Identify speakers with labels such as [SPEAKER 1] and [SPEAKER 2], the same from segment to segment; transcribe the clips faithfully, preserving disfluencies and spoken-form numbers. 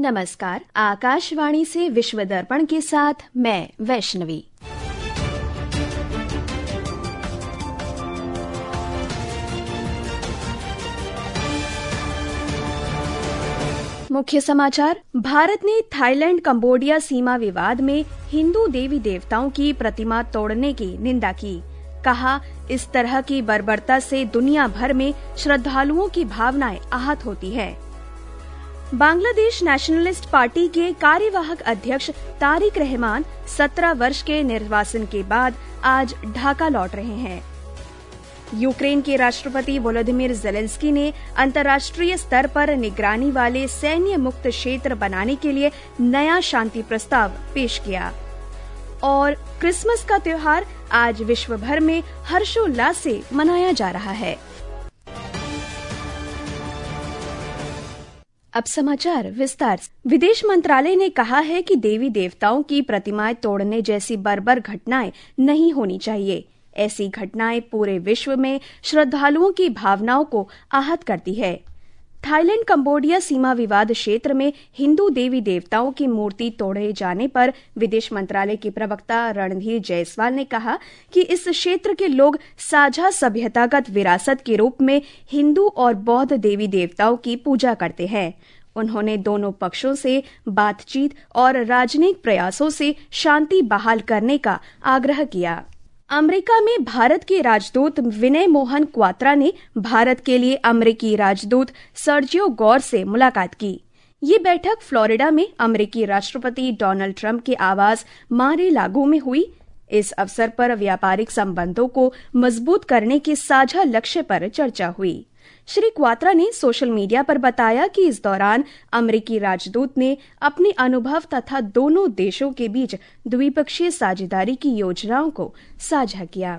[SPEAKER 1] नमस्कार, आकाशवाणी से विश्व दर्पण के साथ मैं वैष्णवी। मुख्य समाचार। भारत ने थाईलैंड कंबोडिया सीमा विवाद में हिंदू देवी देवताओं की प्रतिमा तोड़ने की निंदा की। कहा, इस तरह की बर्बरता से दुनिया भर में श्रद्धालुओं की भावनाएं आहत होती है। बांग्लादेश नेशनलिस्ट पार्टी के कार्यवाहक अध्यक्ष तारिक रहमान सत्रह वर्ष के निर्वासन के बाद आज ढाका लौट रहे हैं। यूक्रेन के राष्ट्रपति वोलोदिमीर ज़ेलेंस्की ने अंतर्राष्ट्रीय स्तर पर निगरानी वाले सैन्य मुक्त क्षेत्र बनाने के लिए नया शांति प्रस्ताव पेश किया। और क्रिसमस का त्योहार आज विश्व भर में हर्षोल्लास से मनाया जा रहा है। अब समाचार विस्तार से। विदेश मंत्रालय ने कहा है कि देवी देवताओं की प्रतिमाएं तोड़ने जैसी बर्बर घटनाएं नहीं होनी चाहिए। ऐसी घटनाएं पूरे विश्व में श्रद्धालुओं की भावनाओं को आहत करती है। थाईलैंड कंबोडिया सीमा विवाद क्षेत्र में हिंदू देवी देवताओं की मूर्ति तोड़े जाने पर विदेश मंत्रालय के प्रवक्ता रणधीर जायसवाल ने कहा कि इस क्षेत्र के लोग साझा सभ्यतागत विरासत के रूप में हिंदू और बौद्ध देवी देवताओं की पूजा करते हैं। उन्होंने दोनों पक्षों से बातचीत और राजनयिक प्रयासों से शांति बहाल करने का आग्रह किया। अमेरिका में भारत के राजदूत विनय मोहन क्वात्रा ने भारत के लिए अमेरिकी राजदूत सर्जियो गौर से मुलाकात की। ये बैठक फ्लोरिडा में अमेरिकी राष्ट्रपति डोनाल्ड ट्रंप के आवास मार-ए-लागो में हुई। इस अवसर पर व्यापारिक संबंधों को मजबूत करने के साझा लक्ष्य पर चर्चा हुई। श्री क्वात्रा ने सोशल मीडिया पर बताया कि इस दौरान अमेरिकी राजदूत ने अपने अनुभव तथा दोनों देशों के बीच द्विपक्षीय साझेदारी की योजनाओं को साझा किया।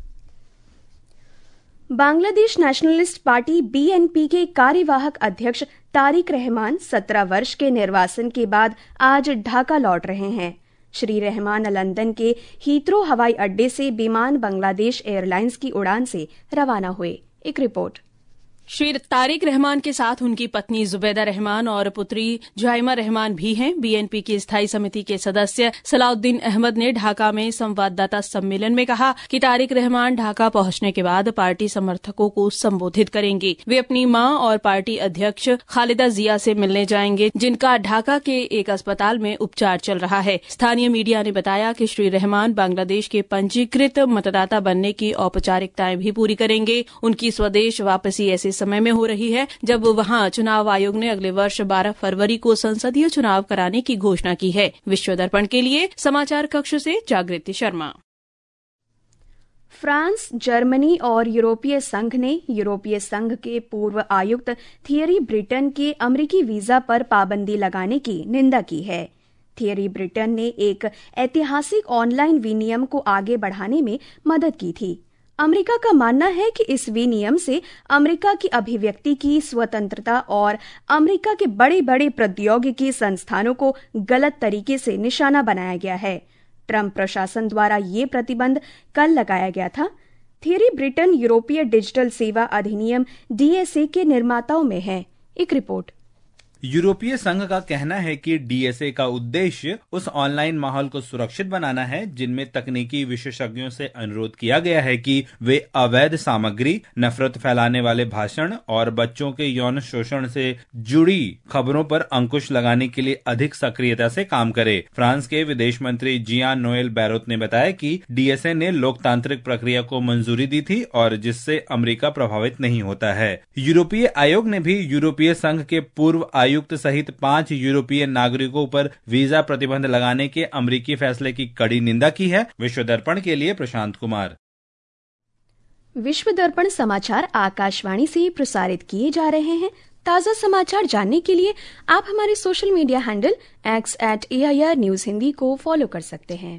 [SPEAKER 1] Bangladesh nationalist party B N P के कार्यवाहक अध्यक्ष तारिक रहमान सत्रह वर्ष के निर्वासन के बाद आज ढाका लौट रहे हैं। श्री रहमान लंदन के हीथ्रो हवाई अड्डे से विमान बांग्लादेश एयरलाइंस की उड़ान से रवाना हुए। एक रिपोर्ट।
[SPEAKER 2] श्री तारिक रहमान के साथ उनकी पत्नी जुबैदा रहमान और पुत्री जुहाइमा रहमान भी हैं। बी एन पी की स्थायी समिति के सदस्य सलाउद्दीन अहमद ने ढाका में संवाददाता सम्मेलन में कहा कि तारिक रहमान ढाका पहुंचने के बाद पार्टी समर्थकों को संबोधित करेंगे। वे अपनी मां और पार्टी अध्यक्ष खालिदा जिया से मिलने जाएंगे, जिनका ढाका के एक अस्पताल में उपचार चल रहा है। स्थानीय मीडिया ने बताया कि श्री रहमान बांग्लादेश के पंजीकृत मतदाता बनने की औपचारिकताएं भी पूरी करेंगे। उनकी स्वदेश वापसी ऐसे समय में हो रही है जब वहां चुनाव आयोग ने अगले वर्ष बारह फरवरी को संसदीय चुनाव कराने की घोषणा की है। विश्व दर्पण के लिए समाचार कक्ष से जागृति शर्मा।
[SPEAKER 1] फ्रांस, जर्मनी और यूरोपीय संघ ने यूरोपीय संघ के पूर्व आयुक्त थियरी ब्रिटन के अमेरिकी वीजा पर पाबंदी लगाने की निंदा की है। थियरी ब्रिटन ने एक ऐतिहासिक ऑनलाइन विनियम को आगे बढ़ाने में मदद की थी। अमेरिका का मानना है कि इस विनियम से अमेरिका की अभिव्यक्ति की स्वतंत्रता और अमेरिका के बड़े बड़े प्रौद्योगिकी संस्थानों को गलत तरीके से निशाना बनाया गया है। ट्रंप प्रशासन द्वारा ये प्रतिबंध कल लगाया गया था। थियरी ब्रिटन यूरोपीय डिजिटल सेवा अधिनियम डी एस ए के निर्माताओं में है। एक रिपोर्ट।
[SPEAKER 3] यूरोपीय संघ का कहना है कि डी एस ए का उद्देश्य उस ऑनलाइन माहौल को सुरक्षित बनाना है जिनमें तकनीकी विशेषज्ञों से अनुरोध किया गया है कि वे अवैध सामग्री, नफरत फैलाने वाले भाषण और बच्चों के यौन शोषण से जुड़ी खबरों पर अंकुश लगाने के लिए अधिक सक्रियता से काम करे। फ्रांस के विदेश मंत्री जियान नोएल बैरोत ने बताया कि डी एस ए ने लोकतांत्रिक प्रक्रिया को मंजूरी दी थी और जिससे अमेरिका प्रभावित नहीं होता है। यूरोपीय आयोग ने भी यूरोपीय संघ के पूर्व आयुक्त सहित पांच यूरोपीय नागरिकों पर वीजा प्रतिबंध लगाने के अमेरिकी फैसले की कड़ी निंदा की है। विश्व दर्पण के लिए प्रशांत कुमार।
[SPEAKER 1] विश्व दर्पण समाचार आकाशवाणी से प्रसारित किए जा रहे हैं। ताजा समाचार जानने के लिए आप हमारे social media handle X at A I R news Hindi को फॉलो कर सकते हैं।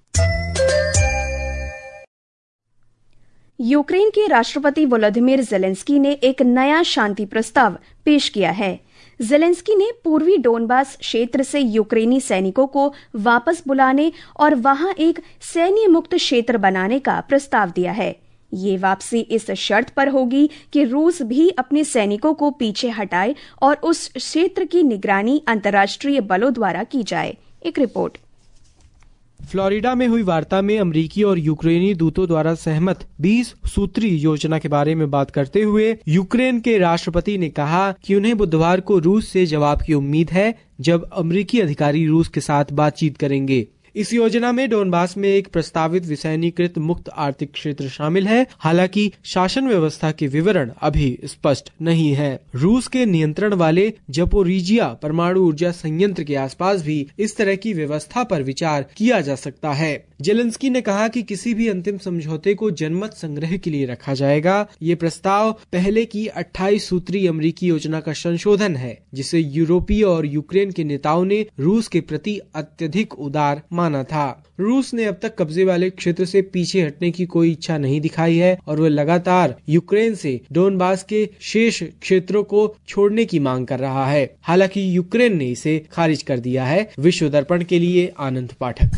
[SPEAKER 1] यूक्रेन के राष्ट्रपति वोलोदिमीर ज़ेलेंस्की ने एक नया शांति प्रस्ताव पेश किया है। ज़ेलेंस्की ने पूर्वी डोनबास क्षेत्र से यूक्रेनी सैनिकों को वापस बुलाने और वहां एक सैन्य मुक्त क्षेत्र बनाने का प्रस्ताव दिया है। ये वापसी इस शर्त पर होगी कि रूस भी अपने सैनिकों को पीछे हटाए और उस क्षेत्र की निगरानी अंतर्राष्ट्रीय बलों द्वारा की जाए। एक रिपोर्ट।
[SPEAKER 4] फ्लोरिडा में हुई वार्ता में अमेरिकी और यूक्रेनी दूतों द्वारा सहमत बीस सूत्री योजना के बारे में बात करते हुए यूक्रेन के राष्ट्रपति ने कहा कि उन्हें बुधवार को रूस से जवाब की उम्मीद है, जब अमेरिकी अधिकारी रूस के साथ बातचीत करेंगे। इस योजना में डोनबास में एक प्रस्तावित विसैनीकृत मुक्त आर्थिक क्षेत्र शामिल है। हालांकि शासन व्यवस्था के विवरण अभी स्पष्ट नहीं है। रूस के नियंत्रण वाले जपोरिजिया परमाणु ऊर्जा संयंत्र के आसपास भी इस तरह की व्यवस्था पर विचार किया जा सकता है। जेलेंस्की ने कहा कि किसी भी अंतिम समझौते को जनमत संग्रह के लिए रखा जाएगा। ये प्रस्ताव पहले की अट्ठाईस सूत्री अमेरिकी योजना का संशोधन है, जिसे यूरोपीय और यूक्रेन के नेताओं ने रूस के प्रति अत्यधिक उदार माना था। रूस ने अब तक कब्जे वाले क्षेत्र से पीछे हटने की कोई इच्छा नहीं दिखाई है और वह लगातार यूक्रेन से डोनबास के शेष क्षेत्रों को छोड़ने की मांग कर रहा है। हालांकि यूक्रेन ने इसे खारिज कर दिया है। विश्व दर्पण के लिए आनंद पाठक।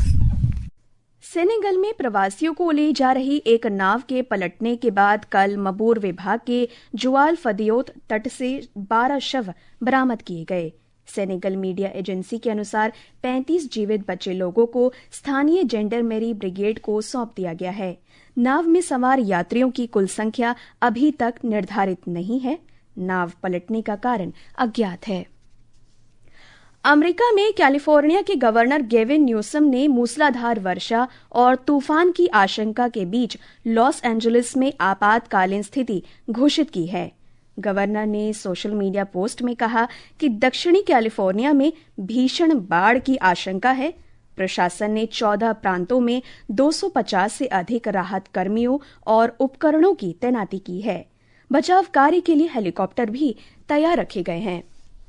[SPEAKER 1] सेनेगल में प्रवासियों को ले जा रही एक नाव के पलटने के बाद कल मबूर विभाग के जुआल फदियोत तट से बारह शव बरामद किए गए। सेनेगल मीडिया एजेंसी के अनुसार पैंतीस जीवित बचे लोगों को स्थानीय जेंडरमेरी ब्रिगेड को सौंप दिया गया है। नाव में सवार यात्रियों की कुल संख्या अभी तक निर्धारित नहीं है। नाव पलटने का कारण अज्ञात है। अमेरिका में कैलिफोर्निया के गवर्नर गेविन न्यूसम ने मूसलाधार वर्षा और तूफान की आशंका के बीच लॉस एंजलिस में आपातकालीन स्थिति घोषित की है। गवर्नर ने सोशल मीडिया पोस्ट में कहा कि दक्षिणी कैलिफोर्निया में भीषण बाढ़ की आशंका है। प्रशासन ने चौदह प्रांतों में दो सौ पचास से अधिक राहत कर्मियों और उपकरणों की तैनाती की है। बचाव कार्य के लिए हेलीकॉप्टर भी तैयार रखे गए हैं।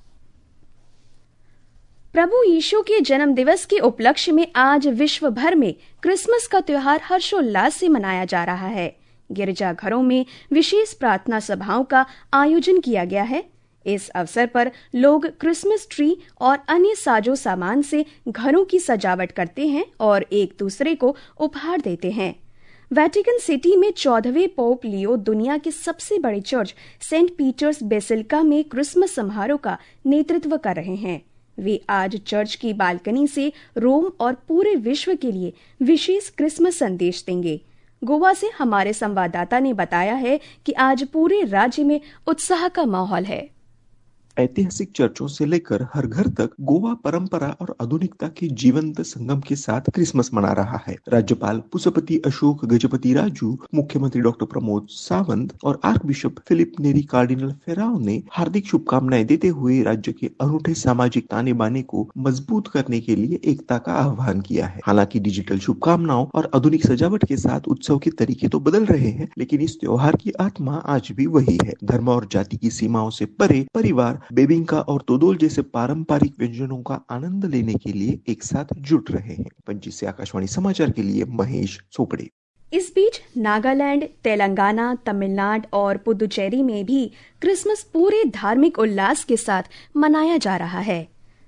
[SPEAKER 1] प्रभु यीशु के जन्म दिवस के उपलक्ष्य में आज विश्व भर में क्रिसमस का त्योहार हर्षोल्लास से मनाया जा रहा है। गिरजाघरों में विशेष प्रार्थना सभाओं का आयोजन किया गया है। इस अवसर पर लोग क्रिसमस ट्री और अन्य साजो सामान से घरों की सजावट करते हैं और एक दूसरे को उपहार देते हैं। वेटिकन सिटी में चौदहवें पोप लियो दुनिया के सबसे बड़े चर्च सेंट पीटर्स बेसिलिका में क्रिसमस समारोह का नेतृत्व कर रहे हैं। वे आज चर्च की बालकनी से रोम और पूरे विश्व के लिए विशेष क्रिसमस संदेश देंगे। गोवा से हमारे संवाददाता ने बताया है कि आज पूरे राज्य में उत्साह का माहौल है।
[SPEAKER 5] ऐतिहासिक चर्चों से लेकर हर घर तक गोवा परंपरा और आधुनिकता के जीवंत संगम के साथ क्रिसमस मना रहा है। राज्यपाल पुष्पति अशोक गजपति राजू, मुख्यमंत्री डॉक्टर प्रमोद सावंत और archbishop Filipe Neri cardinal Ferrao ने हार्दिक शुभकामनाएं देते हुए राज्य के अनूठे सामाजिक ताने बाने को मजबूत करने के लिए एकता का आह्वान किया है। हालांकि डिजिटल शुभकामनाओं और आधुनिक सजावट के साथ उत्सव के तरीके तो बदल रहे हैं, लेकिन इस त्योहार की आत्मा आज भी वही है। धर्म और जाति की सीमाओं से परे परिवार बेबिंका और तोदोल जैसे पारंपरिक व्यंजनों का आनंद लेने के लिए एक साथ जुट रहे हैं। पणजी से आकाशवाणी समाचार के लिए महेश सोपड़े।
[SPEAKER 1] इस बीच नागालैंड, तेलंगाना, तमिलनाडु और पुदुचेरी में भी क्रिसमस पूरे धार्मिक उल्लास के साथ मनाया जा रहा है।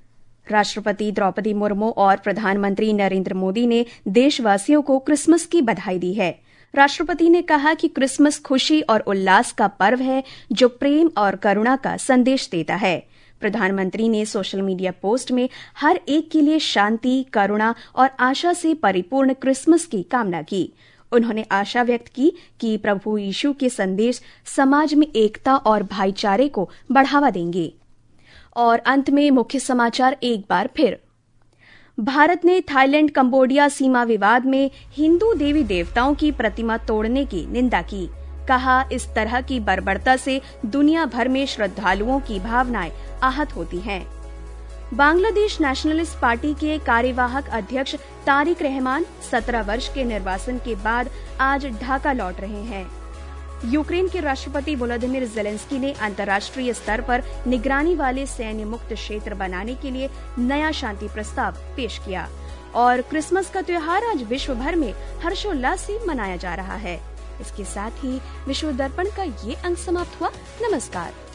[SPEAKER 1] राष्ट्रपति द्रौपदी मुर्मू और प्रधानमंत्री नरेंद्र मोदी ने देशवासियों को क्रिसमस की बधाई दी है। राष्ट्रपति ने कहा कि क्रिसमस खुशी और उल्लास का पर्व है जो प्रेम और करुणा का संदेश देता है। प्रधानमंत्री ने सोशल मीडिया पोस्ट में हर एक के लिए शांति, करुणा और आशा से परिपूर्ण क्रिसमस की कामना की। उन्होंने आशा व्यक्त की कि प्रभु यीशु के संदेश समाज में एकता और भाईचारे को बढ़ावा देंगे। और अंत में मुख्य समाचार एक बार फिर। भारत ने थाईलैंड कंबोडिया सीमा विवाद में हिंदू देवी देवताओं की प्रतिमा तोड़ने की निंदा की। कहा, इस तरह की बर्बरता से दुनिया भर में श्रद्धालुओं की भावनाएं आहत होती हैं। बांग्लादेश नेशनलिस्ट पार्टी के कार्यवाहक अध्यक्ष तारिक रहमान सत्रह वर्ष के निर्वासन के बाद आज ढाका लौट रहे हैं। यूक्रेन के राष्ट्रपति वोलोदिमीर ज़ेलेंस्की ने अंतर्राष्ट्रीय स्तर पर निगरानी वाले सैन्य मुक्त क्षेत्र बनाने के लिए नया शांति प्रस्ताव पेश किया। और क्रिसमस का त्योहार आज विश्व भर में हर्षोल्लास से मनाया जा रहा है। इसके साथ ही विश्व दर्पण का ये अंक समाप्त हुआ। नमस्कार।